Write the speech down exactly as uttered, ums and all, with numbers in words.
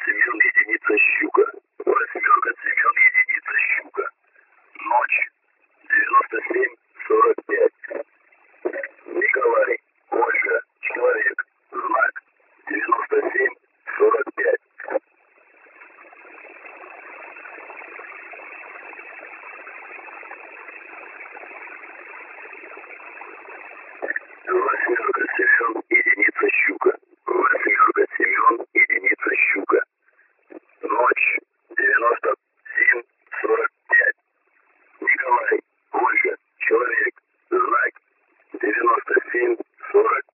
Семен, единица щука. Восьмерка, Семен, единица щука. Ночь. девяносто семь сорок пять. Николай, Ольга, человек, знак. девяносто семь сорок пять. Восьмерка.